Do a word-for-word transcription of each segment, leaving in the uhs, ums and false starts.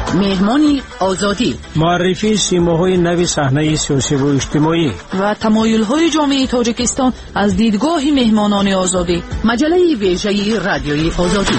مهمانی آزادی، معرفی سیماهای نوی صحنه سیاسی و اجتماعی و تمایل‌های جامعه تاجیکستان از دیدگاه مهمانان آزادی. مجله ویژه رادیوی آزادی.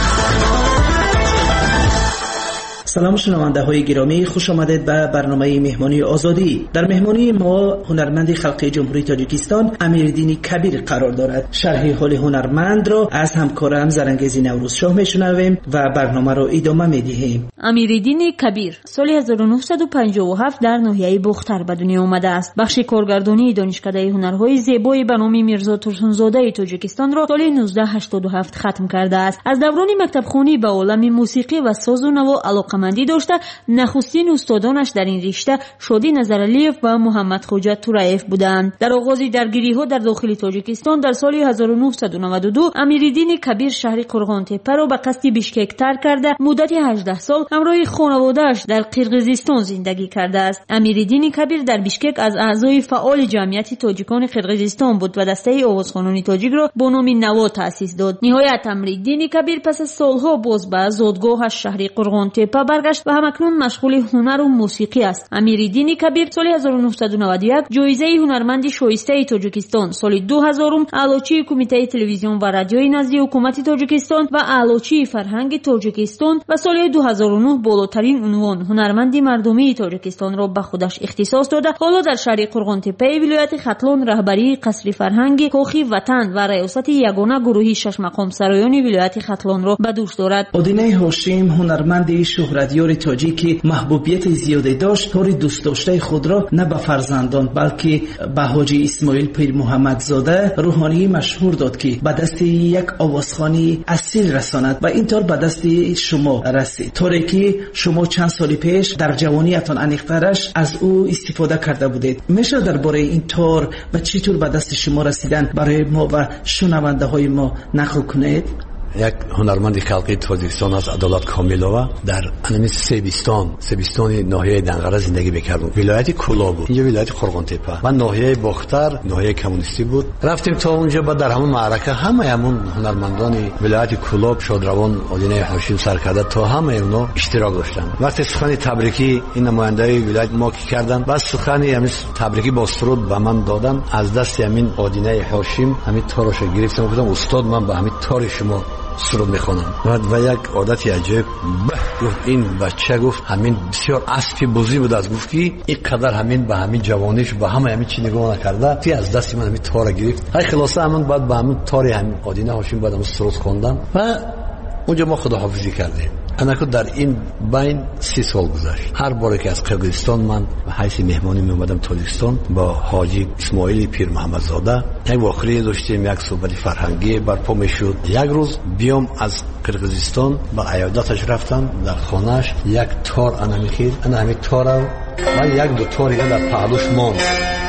سلام شنونده های گرامی، خوش آمدید به برنامه مهمانی آزادی. در مهمانی ما هنرمند خلقی جمهوری تاجیکستان امیرالدین کبیر قرار دارد. شرح حال هنرمند را از همکارم زرنگزی نوروزشاه میشنویم و برنامه را ادامه میدهیم. امیرالدین کبیر سال هزار و نهصد و پنجاه و هفت در ناحیه بختر به دنیا آمده است. بخش کارگردانی دانشکده هنرهای زیبای به نام میرزا ترسونزاده تاجیکستان را سال نوزده هشتاد و هفت ختم کرده است. از دوران مکتبخوانی به عالم موسیقی و ساز و نوا علاقه‌مندی داشته. نخستین استادانش در این رشته شادی نظرعلیف و محمد خوجا تورایف بودند. در آغاز درگیری‌ها در داخل تاجیکستان در سال هزار و نهصد و نود و دو امیرالدین کبیر شهر قرغانتپه را به قصد بیشکک ترک کرده مدت هجده سال همراه خانواده‌اش در قرقیزستان زندگی کرده است. امیرالدین کبیر در بیشکک از اعضای فعال جمعیت تاجیکان قرقیزستان بود و دسته آوازخوانان تاجیک را با نام نوا تأسیس داد. نهایت امیرالدین کبیر پس از سالها باز به زادگاهش شهر قرغانتپه برگشت و همکنون مشغول هنر و موسیقی است. امیرالدین کبیر سال هزار و نهصد و نود و یک جایزه هنرمند شایسته تاجیکستان، سال دو هزار اعلاچی کمیته تلویزیون و رادیوی نزد حکومت تاجیکستان و اعلاچی فرهنگ تاجیکستان و سال دو هزار و نه بالاترین عنوان هنرمند مردمی تاجیکستان را به خودش اختصاص داده. حالا در شهر قرغانتپه ولایت ختلان رهبری قصر فرهنگ کوخی وطن و ریاست یگانه گروهی شش مقام سرایان ولایت ختلان را به دوش دارد. ادینه هاشم هنرمند شهرتیار تاجیک محبوبیت زیادی داشت. طور دوست داشته خود را نه به فرزندان بلکه به حاجی اسماعیل پیر محمد زاده روحانی مشهور داد که به دست یک آوازخوانی اصیل رساند و اینطور به دست شما رسید، طوری که شما چند سال پیش در جوانیتان انیقترش از او استفاده کرده بودید. میشه درباره این طور و چطور به دست شما رسیدن برای ما و شنونده های ما نقل کنید؟ یک هنرمند خلقی تاجیکستان از عدالت کاملووا در انمی سیبستان سیبستان ناحیه دنقره زندگی می‌کردم. ولایت کولا بود، اینجا ولایت قرغانتپه و ناحیه بختر ناحیه کمونیستی بود. رفتیم تا اونجا بعد در همون معرکه همه همون هنرمندان ولایت کولا شادروان ادینه هاشم سرکرده تا همه اونا اشتراک داشتن. وقتی سخن تبریکی این نمایندای ولایت ما کی کردن، بعد سخن همین تبریکی با سرود به من دادن. از دست همین ادینه هاشم همین تاروش گرفتم و گفتم استاد من به همین تار شما سرود میخونم. بعد و یک عادتی عجیب گفت این بچه گفت همین بسیار اسبی بزرگی بود از گفت که این قدر همین به همین جوانیش به همه همین چی نگاه نکرده تی از دست من همین تار گرفت. های خلاصه همون بعد به همین تاری همین ادینه هاشم بعد همون سرود خوندم و اونجا ما خداحافظی کردیم. انا که در این بین سی سال گذشت. هر باری که از قرقیزستان من به حیث مهمانی می اومدم تاجیکستان با حاجی اسماعیل پیر محمد زاده یک واقعه داشتیم، یک صحبت فرهنگی برپا میشد. یک روز بیام از قرقیزستان با عیادتش رفتم در خانهش، یک تار انا میخیر انا همین تار من یک دو تاری در پهلوش ماند.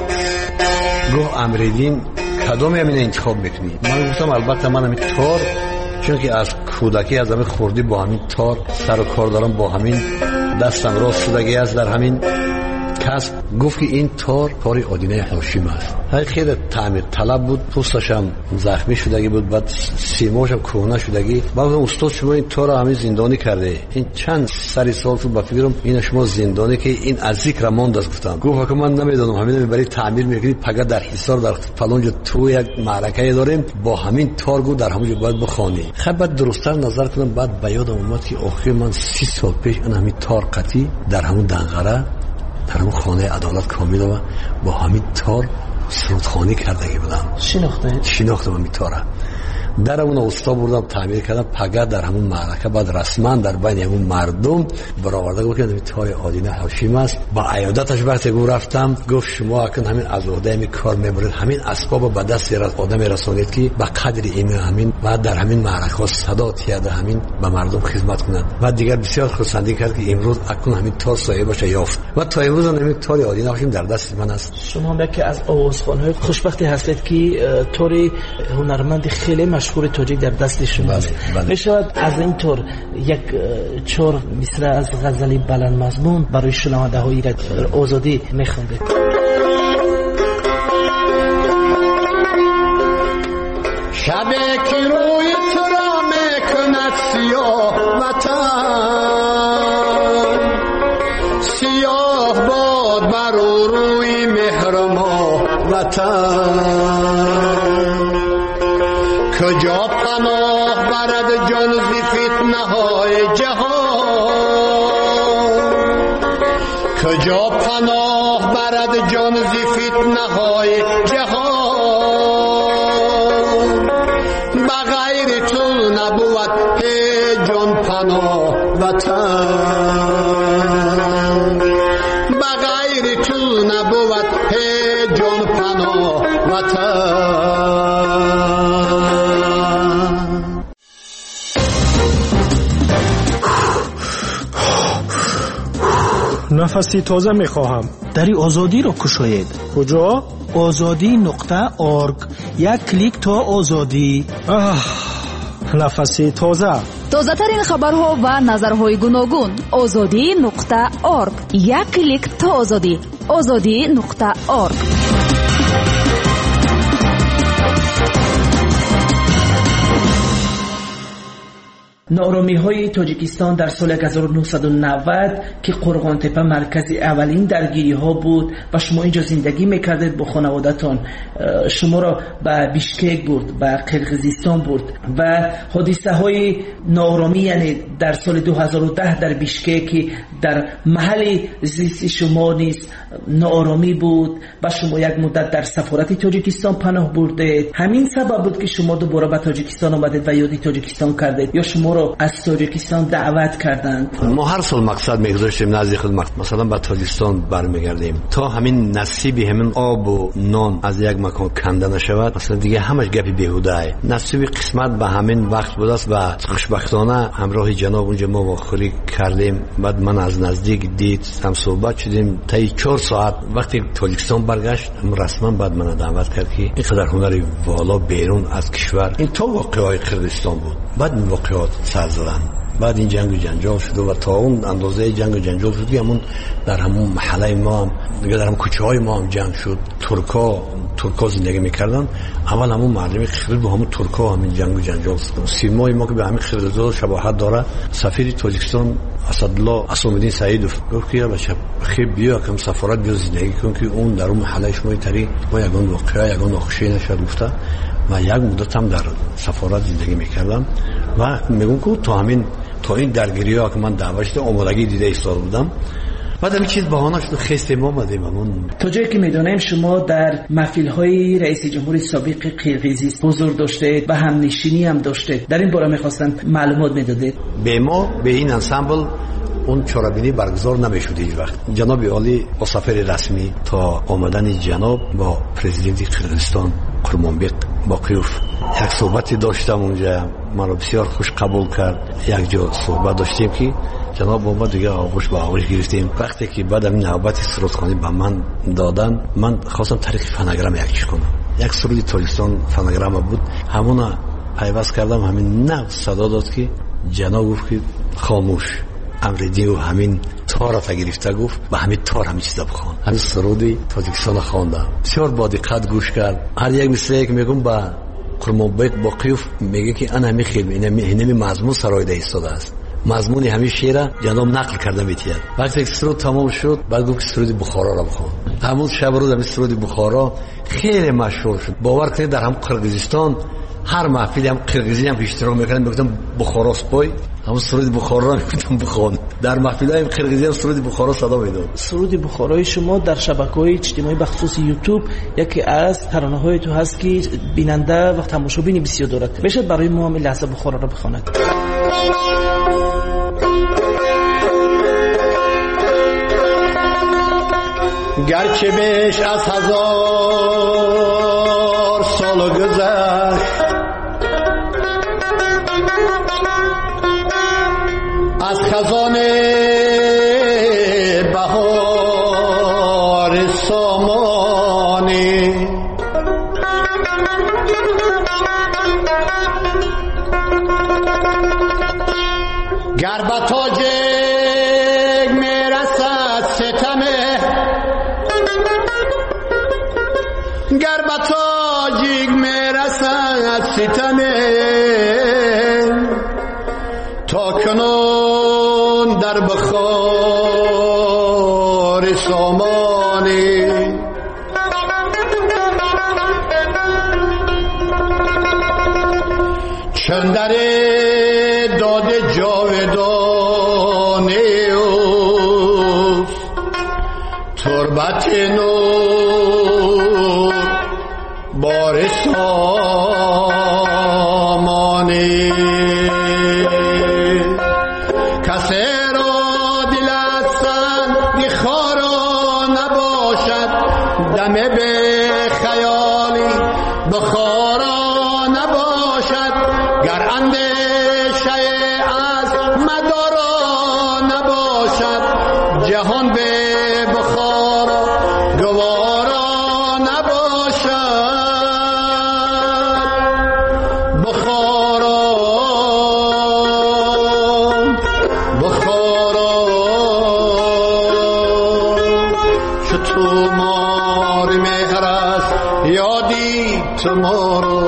گفت امیرالدین کدومی همین انتخاب میکنی؟ من گفتم البته من همین تار، چون که از کودکی از همین خوردی با همین تار سر و کار دارم، با همین دستم راست شدگی است در همین کسب. گفت که این تار تار ادینه هاشم است. های خیلی تعمیر طلب بود، پوستش هم زخمی شدگی بود، بعد سیماش هم کهنه شدگی. بعد استاد شما این تار همین زندانی کرده، این چند سری سال تو با فکرم این شما زندانی که این از ذکر ماند است. گفتم گفت که من نمیدونم همین برای تعمیر میکنید فقط در حصار در فلان جا تو یک معرکه داریم با همین تار گو در همون جا باید بخوانی. خب بعد درست‌تر نظر کردم، بعد به یادم اومد که آخه من سی سال پیش این همین تار قطی در همون دنقره در همون خانه عدالت کاملووا با همین تار سرودخوانی کردگی بودم. شناخته؟ شناختم همین تاره. در اون استا بردم تعمیر کردم فقط در همون معرکه. بعد رسما در بین همون مردم برآورده گفتم این تار ادینه هاشم است. با عیادتش وقتی گفت رفتم گفت شما اکن همین از عهده همین کار میبرید، همین اسباب به دست آدم رسانید که به قدر این همین بعد در همین معرکه صدا تیاده همین به مردم خدمت کنند. و دیگر بسیار خرسندی کرد که امروز اکن همین تار صاحبش یافت و تا امروز همین تار ادینه هاشم در دست من است. شما یکی از آوازخوان‌های خوشبختی هستید که تار هنرمند خیلی مشهور تاجیک در دست شماست. میشود از این طور یک چهار مصرع از غزل بلند مضمون برای شنونده های آزادی میخوندید؟ شب که روی تو را میکند سیاه وطن، وطن کجا پناه برد جان ز فتنه های جهان کجا پناه برد جان ز فتنه های جهان بغیر تو نبود جان پناه وطن بغیر تو نبود جان پناه وطن نفسی تازه میخواهم. دری آزادی را کشاید. کجا؟ آزادی نقطه ارگ. یک کلیک تا آزادی. آه، نفسی تازه. تازه ترین خبرها و نظرهای گوناگون. آزادی نقطه ارگ. یک کلیک تا آزادی. آزادی نقطه ارگ. نارامی های تاجیکستان در سال هزار و نهصد و نود که قرغان تپه مرکز اولین درگیری ها بود و شما اینجا زندگی میکردید با خانوادتان، شما را به بیشکک برد، به قرقیزستان برد و حادثه های نارامی، یعنی در سال دو هزار و ده در بیشکک در محل زیست شما نیز نارامی بود و شما یک مدت در سفارت تاجیکستان پناه بردید. همین سبب بود که شما دوباره به تاجیکستان آمدید و یادی تاجیکستان کردید یا شما را از تاجیکستان دعوت کردند؟ ما هر سال مقصد میگذاشتیم نزد خود مقصد، مثلا به تاجیکستان برمیگردیم تا همین نصیبی همین آب و نان از یک مکان کنده نشود، مثلا دیگه همش گپی بیهوده است. نصیب قسمت به همین وقت بود است و خوشبختانه همراه جناب اونجا ما واخوری کردیم. بعد من از نزدیک دید، هم صحبت شدیم تا چهار ساعت. وقتی تاجیکستان برگشت رسما بعد من دعوت کرد که اینقدر هنری والا بیرون از کشور، این تا واقعای قرقیزستان بود. بعد این واقعات سر زدن، بعد این جنگ و جنجال شد و تا اون اندازه جنگ و جنجال شد که همون در همون محله ما هم دیگه در همون کوچه های ما هم جنگ شد. ترکا ترکا زندگی میکردن، اول همون مردم خرد با همون ترکا همین جنگ و جنجال شد. سیمای ما که به همین خردزاد شباهت داره، سفیر تاجیکستان اسدالله اسامالدین سعیدوف گفت که بچه خیلی بیا که سفارت بیا زندگی کن که اون در اون محله شما تری ما یگان واقعا یگان ناخوشی نشد گفته. و یک مدت هم در سفارت زندگی میکردم و میگم که تا همین تا این درگیری ها که من دعوت شده آمادگی دیده ایستاده بودم. بعد همین چیز بهانه شد خیست ما آمدیم. همون تا جایی که میدونیم شما در محفل های رئیس جمهور سابق قرقیزستان حضور داشتید و هم نشینی هم داشتید. در این باره میخواستم معلومات میدادید. به ما به این انسامبل اون چرابینی برگزار نمیشود هیچ وقت. جناب عالی با سفر رسمی تا آمدن جناب با پرزیدنت قرقیزستان قرمانبق باقیوف یک صحبتی داشتم اونجا، من رو بسیار خوش قبول کرد. یک جا صحبت داشتیم که جناب اومد دیگه آغوش با آغوش گرفتیم. وقتی که بعد این نوبت سرودخوانی به من دادن، من خواستم طریق فناگرام یکیش کنم. یک سرود تاجیکستان فناگرام بود، همون پیوست کردم. همین نه صدا داد که جناب گفت که خاموش امریدی و همین تار را گرفته گفت به همین تار همین چیزا بخوان. همین سرودی تاجیکستان خواندم، بسیار با دقت گوش کرد. هر یک مثل یک میگم با قرمانبق باقیوف میگه که انا همین خیلی اینمی مضمون سرایده ایستاده است. مضمون همین شعر جناب نقل کرده میتید. وقتی سرود تمام شد بعد گفت سرود بخارا را بخوان. همون شب روز همین سرود بخارا خیلی مشهور شد. باور کنید در هم قرقیزستان هر محفلی هم قرقیزی هم اشتراک میکنن میگفتن بخارا سپای، همون سرود بخارا میگفتن بخوان. در محفلای قرقیزی هم سرود بخارا صدا میداد. سرود بخارای شما در شبکه‌های اجتماعی به خصوص یوتیوب یکی از ترانه‌های تو هست که بیننده و تماشابین بسیار دارد. بشد برای ما همین لحظه بخارا را بخواند. گرچه بیش از هزار سال گذشت از خزان بهار سامانی، گر به تاج میرسد ستمه، گر به تاجیک میرسد ستمه، تا کنون در بخار سامانی اندر داد جاودانه اوست تربت نور بار سامانه کسی را دل از سنگ خارا نباشد دمه به خیالی بخارا نباشد گر اندیشه از مدارا نباشد جهان به بخارا گوارا نباشد بخارا بخارا چو تو مار مهر است یادی تو مارو.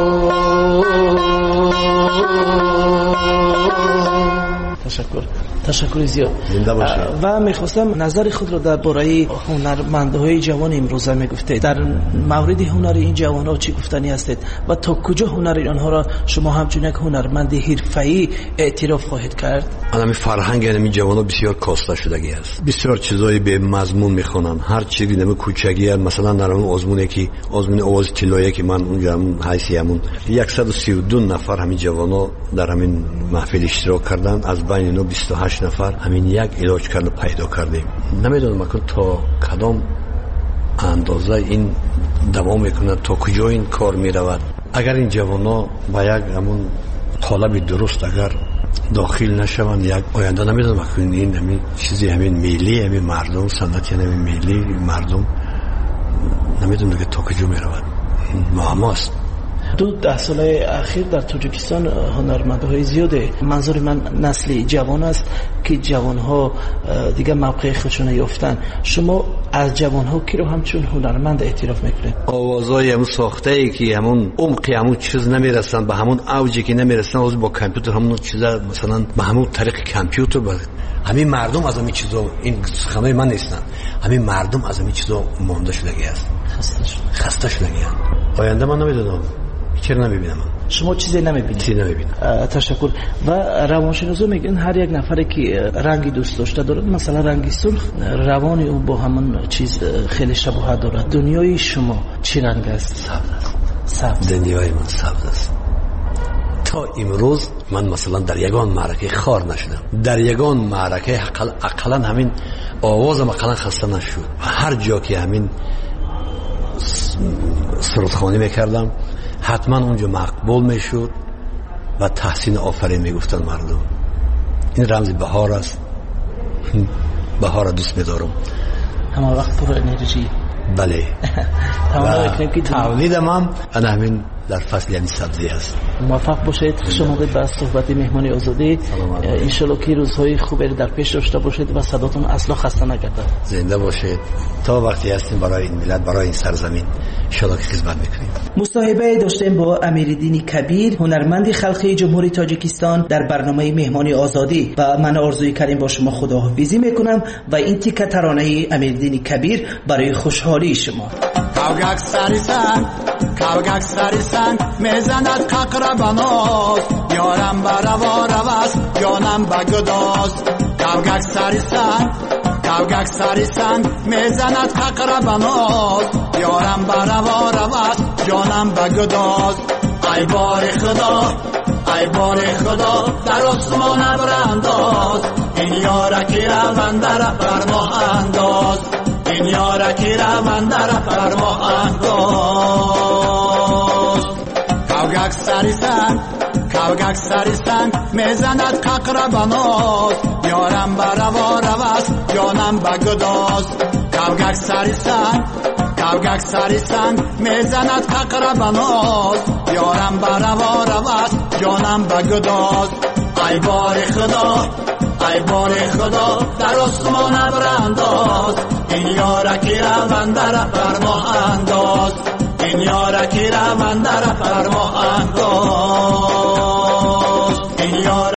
تشکر تشکر زیاد. زنده باشید. و میخواستم نظر خود را درباره هنرمندهای جوان امروزه میگفتید. در مورد هنر این جوانها چی گفتنی هستید و تا کجا هنر آنها را شما همچون یک هنرمند حرفه‌ای اعتراف خواهید کرد؟ الان فرهنگ این جوانها بسیار کاسته شدگی است. بسیار چیزای به مضمون میخونن. هر چیزی نمی کوچگی مثلا در اون آزمونه که آزمون آواز طلایی که من اونجا همون حیثیمون صد و سی و دو نفر همین جوانها در همین محفل اشتراک کردن. از بین اینا بیست و هشت نفر همین یک علاج کرده پیدا کردیم. نمیدونم که تا کدام اندازه این دوام میکنه، تا کجا این کار میرود. اگر این جوانا با یک همون طالب درست اگر داخل نشوند یک آینده نمیدونم که این همین چیزی همین میلی همین مردم سنتی همین میلی مردم نمیدونم که تا کجا میرود. معماست. دو ده سال اخیر در تاجیکستان هنرمندهای زیاده، منظور من نسل جوان است که جوانها دیگه موقع خودشون یافتن. شما از جوانها کی رو همچون هنرمند اعتراف میکنید؟ آوازای همون ساخته ای که همون عمقی همون چیز نمیرسن، به همون اوجی که نمیرسن، از با کامپیوتر همون چیزا مثلا به همون طریق کامپیوتر با همین مردم از همین چیزا، این خانه من نیستن، همین مردم از همین چیزا مونده شدگی است، خسته شده خسته شدگی. آینده من نمیدونم، چرا نمیبینم. شما چیزی نمیبینید؟ چیزی نمیبینم. تشکر. و روانشناسا میگن هر یک نفری که رنگی دوست داشته دارد، مثلا رنگی سرخ، روانی اون با همون چیز خیلی شباهت دارد. دنیای شما چی رنگ است؟ سبز است. سبز. دنیای من سبز است. تا امروز من مثلا در یگان معرکه خار نشدم، در یگان معرکه اقلا همین آوازم اقلا خسته نشد. هر جا که همین سرودخوانی میکردم حتما اونجا مقبول میشد و تحسین آفرین میگفتن مردم. این رمز بهار است. بهار دوست میدارم. همه وقت پر انرژی. بله. تولید من انا همین در فصل یعنی سبزی است. موفق باشید. خوش آمدید به صحبت مهمانی آزادی. ان شاء الله که روزهای خوبی در پیش داشته باشید و صداتون اصلا خسته نگرده. زنده باشید. تا وقتی هستیم برای این ملت، برای این سرزمین ان شاء الله که خدمت میکنیم. مصاحبه داشتیم با امیرالدین کبیر، هنرمند خلقی جمهوری تاجیکستان در برنامه مهمانی آزادی. و من آرزوی کردیم با شما خداحافظی میکنم و این تیکه ترانه امیرالدین کبیر برای خوشحالی شما. کاوگک سری سنگ کاوگک سری سنگ میزند ققر بناز یارم بروا رواست جانم بگداز. کاوگک سری سنگ کاوگک سری سنگ میزند ققر بناز یارم بروا رواست جانم بگداز. ای بار خدا ای بار خدا در آسمان برانداز این یارکی روند را بر ما انداز. این یارکی روند را بر ما انداز. کاوگک سری سنگ کاوگک سری سنگ میزند ققر بناز یارم بروا رواست جانم بگداز. کاوگک سری سنگ کاوگک سری سنگ میزند ققر بناز یارم بروا رواست جانم بگداز. ای بار خدا ای بار خدا در آسمان برانداز این یارکی روند را بر ما انداز. این یارکی روند را بر ما انداز. این یار